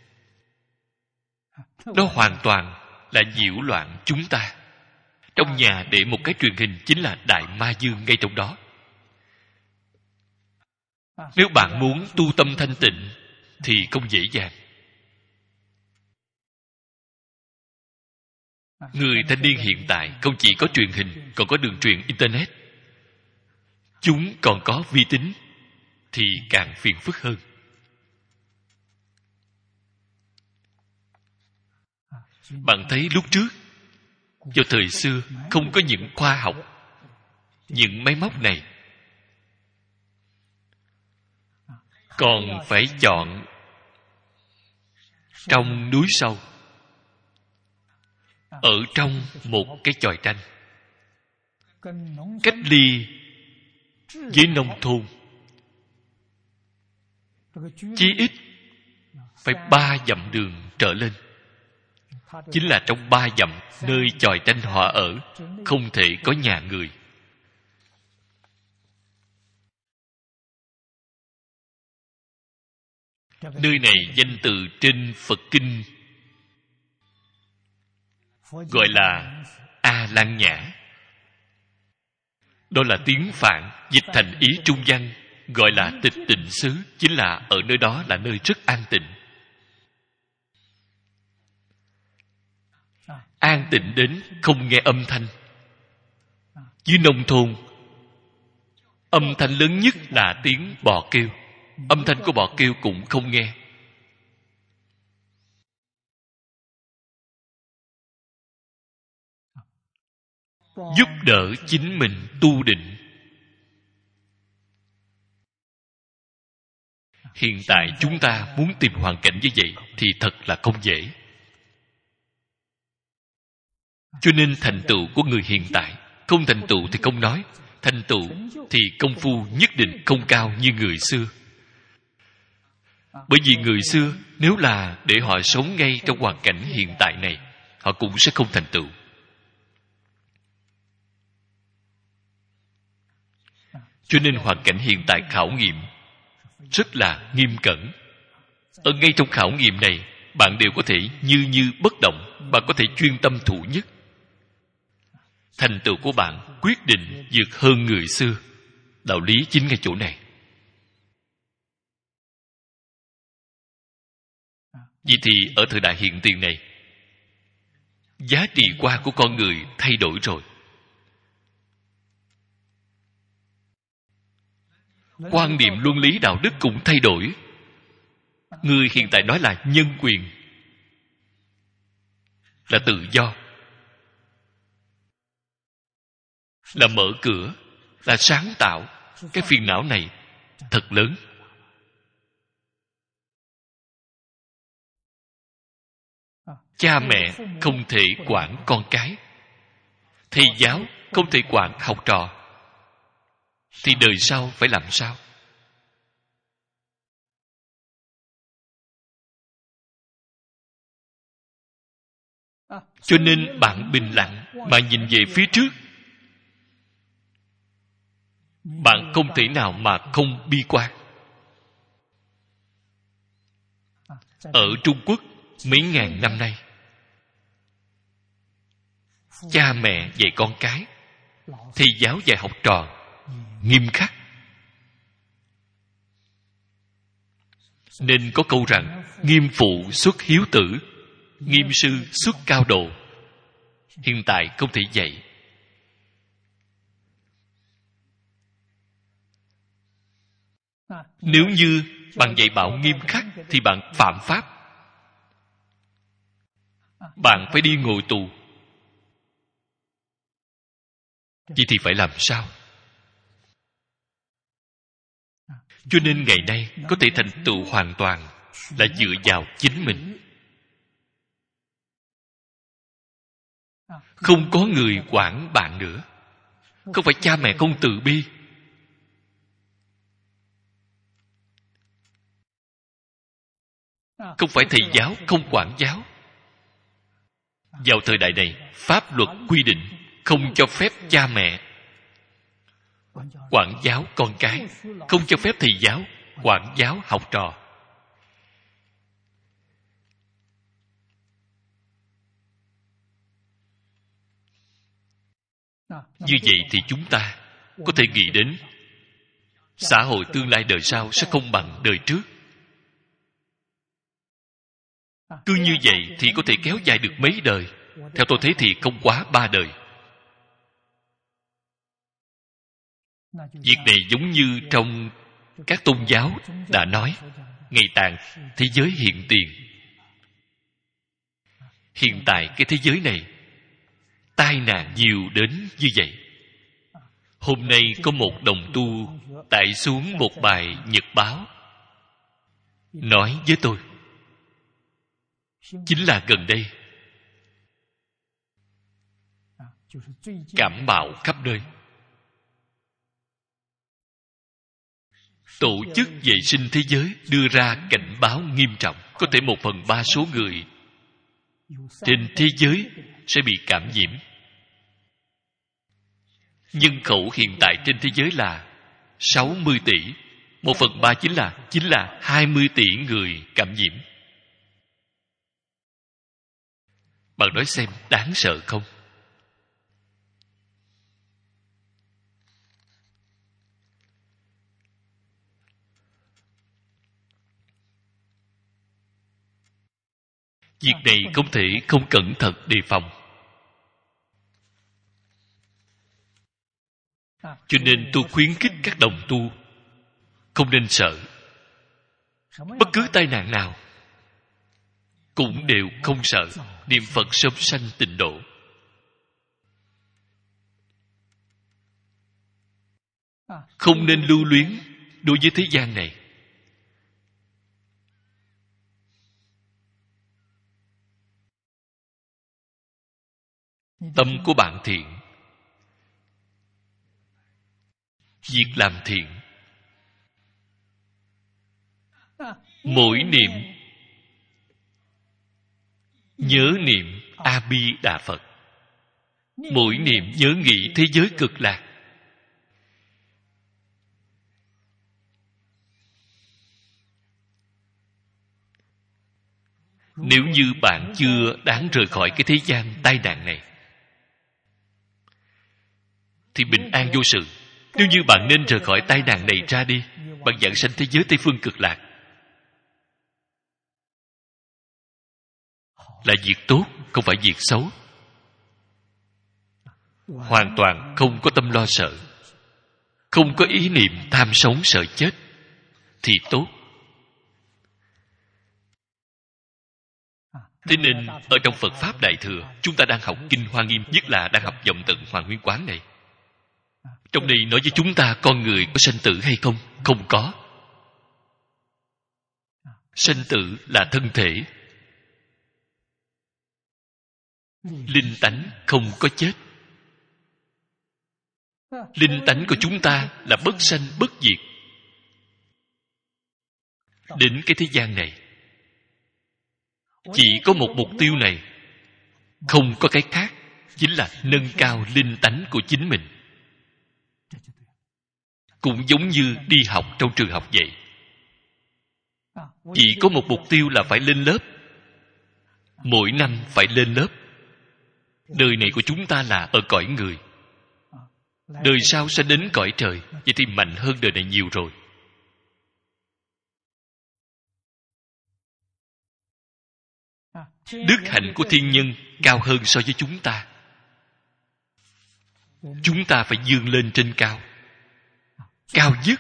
Nó hoàn toàn là nhiễu loạn chúng ta. Trong nhà để một cái truyền hình chính là đại ma dương ngay trong đó. Nếu bạn muốn tu tâm thanh tịnh thì không dễ dàng. Người thanh niên hiện tại không chỉ có truyền hình, còn có đường truyền internet. Chúng còn có vi tính thì càng phiền phức hơn. Bạn thấy lúc trước, vào thời xưa không có những khoa học, những máy móc này, còn phải chọn trong núi sâu, ở trong một cái chòi tranh, cách ly với nông thôn chí ít phải ba dặm đường trở lên. Chính là trong ba dặm nơi chòi tranh họ ở, không thể có nhà người. Nơi này danh từ trên Phật Kinh gọi là A Lan Nhã. Đó là tiếng Phạn, dịch thành ý trung văn, gọi là tịch tịnh xứ, chính là ở nơi đó là nơi rất an tịnh. An tịnh đến không nghe âm thanh. Dưới nông thôn, âm thanh lớn nhất là tiếng bò kêu. Âm thanh của bò kêu cũng không nghe. Giúp đỡ chính mình tu định. Hiện tại chúng ta muốn tìm hoàn cảnh như vậy thì thật là không dễ. Cho nên thành tựu của người hiện tại, không thành tựu thì không nói, thành tựu thì công phu nhất định không cao như người xưa. Bởi vì người xưa nếu là để họ sống ngay trong hoàn cảnh hiện tại này, họ cũng sẽ không thành tựu. Cho nên hoàn cảnh hiện tại khảo nghiệm rất là nghiêm cẩn. Ở ngay trong khảo nghiệm này, bạn đều có thể như như bất động, bạn có thể chuyên tâm thủ nhất. Thành tựu của bạn quyết định vượt hơn người xưa. Đạo lý chính ngay chỗ này. Vậy thì ở thời đại hiện tiền này, giá trị quan của con người thay đổi rồi. Quan niệm luân lý đạo đức cũng thay đổi. Người hiện tại nói là nhân quyền, là tự do, là mở cửa, là sáng tạo. Cái phiền não này thật lớn. Cha mẹ không thể quản con cái, thầy giáo không thể quản học trò, thì đời sau phải làm sao? Cho nên bạn bình lặng mà nhìn về phía trước. Bạn không thể nào mà không bi quan. Ở Trung Quốc mấy ngàn năm nay, cha mẹ dạy con cái, thầy giáo dạy học trò nghiêm khắc. Nên có câu rằng nghiêm phụ xuất hiếu tử, nghiêm sư xuất cao độ. Hiện tại không thể dạy. Nếu như bạn dạy bảo nghiêm khắc thì bạn phạm pháp, bạn phải đi ngồi tù. Vậy thì phải làm sao? Cho nên ngày nay có thể thành tựu hoàn toàn là dựa vào chính mình. Không có người quản bạn nữa. Không phải cha mẹ không từ bi, không phải thầy giáo không quản giáo. Vào thời đại này, pháp luật quy định không cho phép cha mẹ quản giáo con cái, không cho phép thầy giáo quản giáo học trò. Như vậy thì chúng ta có thể nghĩ đến xã hội tương lai đời sau sẽ không bằng đời trước. Cứ như vậy thì có thể kéo dài được mấy đời. Theo tôi thấy thì không quá ba đời. Việc này giống như trong các tôn giáo đã nói, ngày tàn thế giới hiện tiền. Hiện tại cái thế giới này tai nạn nhiều đến như vậy. Hôm nay có một đồng tu tải xuống một bài nhật báo, nói với tôi, chính là gần đây cảm bạo khắp nơi. Tổ chức vệ sinh thế giới đưa ra cảnh báo nghiêm trọng, có thể một phần ba số người trên thế giới sẽ bị cảm nhiễm. Nhân khẩu hiện tại trên thế giới là sáu mươi tỷ. Một phần ba chính là chính là hai mươi tỷ người cảm nhiễm. Bạn nói xem đáng sợ không? Việc này không thể không cẩn thận đề phòng. Cho nên tôi khuyến khích các đồng tu không nên sợ. Bất cứ tai nạn nào cũng đều không sợ. Niệm Phật sớm sanh tịnh độ. Không nên lưu luyến đối với thế gian này. Tâm của bạn thiện, việc làm thiện, mỗi niệm nhớ niệm A Di Đà Phật, mỗi niệm nhớ nghĩ thế giới cực lạc. Nếu như bạn chưa đáng rời khỏi cái thế gian tai nạn này thì bình an vô sự. Nếu như bạn nên rời khỏi tai nạn này ra đi, bạn giảng sanh thế giới Tây Phương Cực Lạc, là việc tốt, không phải việc xấu. Hoàn toàn không có tâm lo sợ, không có ý niệm tham sống sợ chết thì tốt. Thế nên ở trong Phật Pháp Đại Thừa, chúng ta đang học Kinh Hoa Nghiêm, nhất là đang học vọng tận Hoàn Nguyên Quán này. Trong đây nói với chúng ta con người có sanh tử hay không? Không có. Sanh tử là thân thể, linh tánh không có chết. Linh tánh của chúng ta là bất sanh bất diệt. Đến cái thế gian này chỉ có một mục tiêu này, không có cái khác, chính là nâng cao linh tánh của chính mình. Cũng giống như đi học trong trường học vậy, chỉ có một mục tiêu là phải lên lớp, mỗi năm phải lên lớp. Đời này của chúng ta là ở cõi người, đời sau sẽ đến cõi trời, vậy thì mạnh hơn đời này nhiều rồi. Đức hạnh của thiên nhân cao hơn so với chúng ta. Chúng ta phải vươn lên trên cao, cao nhất,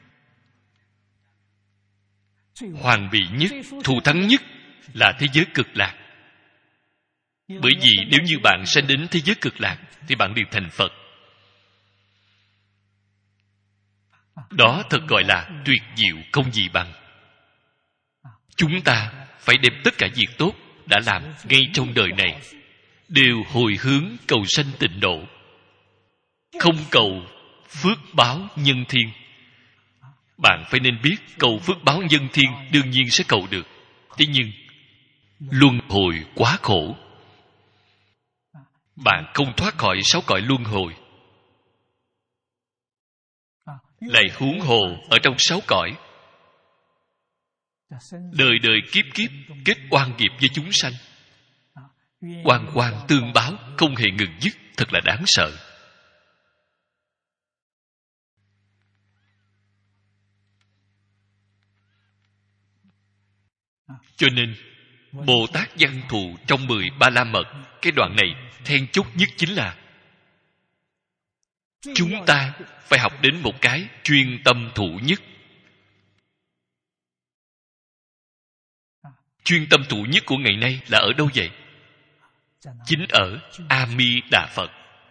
hoàn bị nhất, thù thắng nhất là thế giới cực lạc. Bởi vì nếu như bạn sanh đến thế giới cực lạc thì bạn đều thành Phật. Đó thật gọi là tuyệt diệu không gì bằng. Chúng ta phải đem tất cả việc tốt đã làm ngay trong đời này đều hồi hướng cầu sanh tịnh độ, không cầu phước báo nhân thiên. Bạn phải nên biết cầu phước báo nhân thiên đương nhiên sẽ cầu được, thế nhưng luân hồi quá khổ, bạn không thoát khỏi sáu cõi luân hồi. Lại huống hồ ở trong sáu cõi, đời đời kiếp kiếp kết oan nghiệp với chúng sanh, oan oan tương báo không hề ngừng dứt, thật là đáng sợ. Cho nên Bồ Tát Văn Thù trong mười Ba La Mật, cái đoạn này then chốt nhất chính là chúng ta phải học đến một cái chuyên tâm thụ nhất. Chuyên tâm thụ nhất của ngày nay là ở đâu vậy? Chính ở A Di Đà Phật.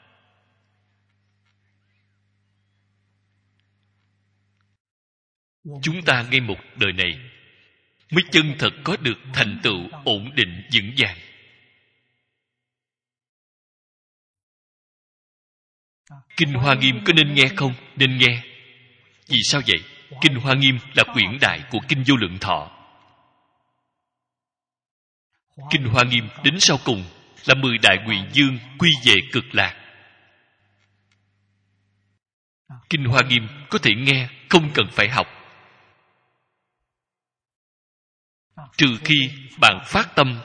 Chúng ta ngay một đời này mới chân thật có được thành tựu ổn định vững vàng. Kinh Hoa Nghiêm có nên nghe không? Nên nghe. Vì sao vậy? Kinh Hoa Nghiêm là quyển đại của Kinh Vô Lượng Thọ. Kinh Hoa Nghiêm đến sau cùng là mười đại nguyện dương quy về cực lạc. Kinh Hoa Nghiêm có thể nghe, không cần phải học. Trừ khi bạn phát tâm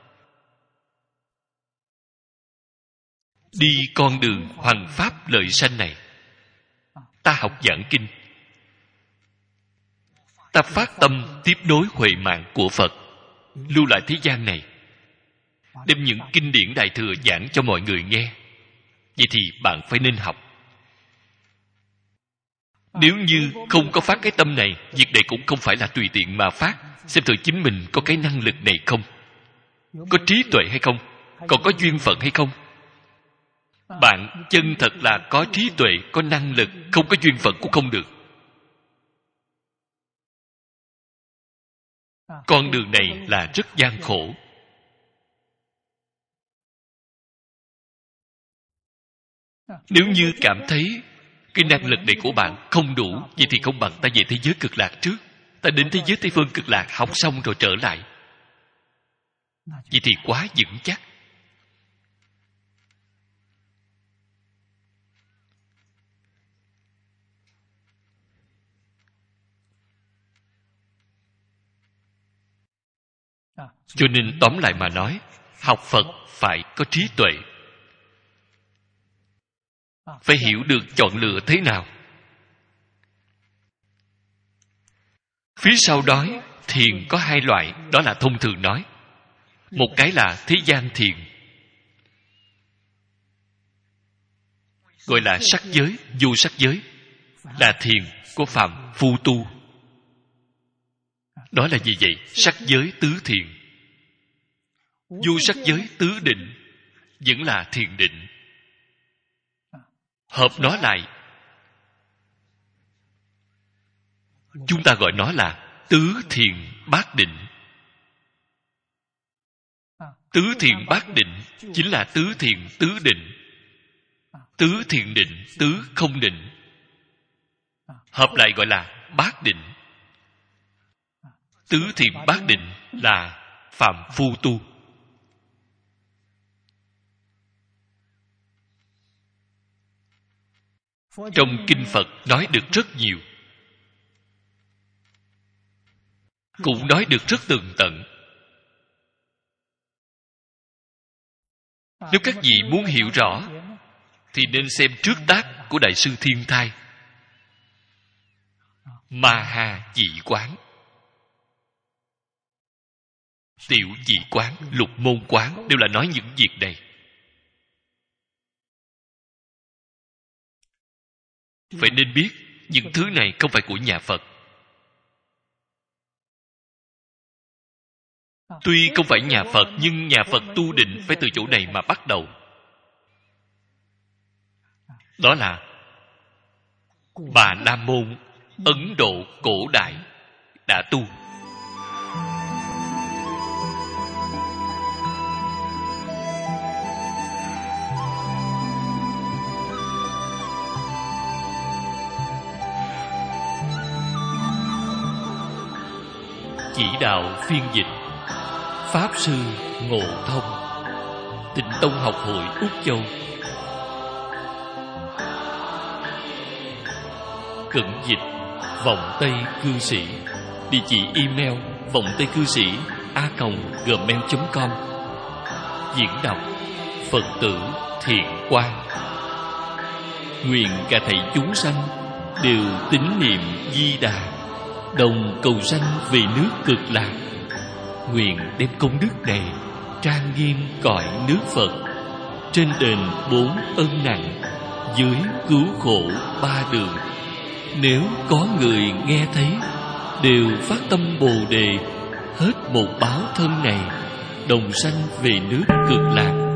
đi con đường hoằng pháp lợi sanh này. Ta học giảng kinh, ta phát tâm tiếp nối huệ mạng của Phật, lưu lại thế gian này, đem những kinh điển Đại Thừa giảng cho mọi người nghe. Vậy thì bạn phải nên học. Nếu như không có phát cái tâm này, việc này cũng không phải là tùy tiện mà phát. Xem thử chính mình có cái năng lực này không, có trí tuệ hay không, còn có duyên phận hay không. Bạn chân thật là có trí tuệ, có năng lực, không có duyên phận cũng không được. Con đường này là rất gian khổ. Nếu như cảm thấy cái năng lực này của bạn không đủ, vậy thì không bằng ta về thế giới cực lạc trước. Ta đến thế giới Tây Phương cực lạc học xong rồi trở lại. Vậy thì quá vững chắc. Cho nên tóm lại mà nói, học Phật phải có trí tuệ, phải hiểu được chọn lựa thế nào. Phía sau đó, thiền có hai loại, đó là thông thường nói. Một cái là thế gian thiền, gọi là sắc giới, vô sắc giới, là thiền của phàm phu tu. Đó là gì vậy? Sắc giới tứ thiền. Vô sắc giới tứ định vẫn là thiền định. Hợp nó lại, chúng ta gọi nó là tứ thiền bát định. Tứ thiền bát định chính là tứ thiền tứ định, tứ thiền định, tứ không định. Hợp lại gọi là bát định. Tứ thiền bát định là phàm phu tu. Trong kinh Phật nói được rất nhiều, cũng nói được rất tường tận. Nếu các vị muốn hiểu rõ thì nên xem trước tác của Đại sư Thiên Thai, Ma Ha Dị Quán, Tiểu Dị Quán, Lục Môn Quán, đều là nói những việc này. Phải nên biết những thứ này không phải của nhà Phật. Tuy không phải nhà Phật, nhưng nhà Phật tu định phải từ chỗ này mà bắt đầu. Đó là Bà La Môn Ấn Độ cổ đại đã tu. Chỉ đạo phiên dịch Pháp Sư Ngộ Thông, Tịnh Tông Học Hội Úc Châu. Cẩn dịch Vọng Tây Cư Sĩ. Địa chỉ email vọng tây cư sĩ a còng gmail chấm com. Diễn đọc Phật tử Thiện Quang. Nguyện cả thảy chúng sanh đều tín niệm Di Đà, đồng cầu sanh về nước cực lạc. Nguyện đem công đức này trang nghiêm cõi nước Phật, trên đền bốn ân nặng, dưới cứu khổ ba đường. Nếu có người nghe thấy, đều phát tâm Bồ Đề, hết một báo thân này, đồng sanh về nước cực lạc.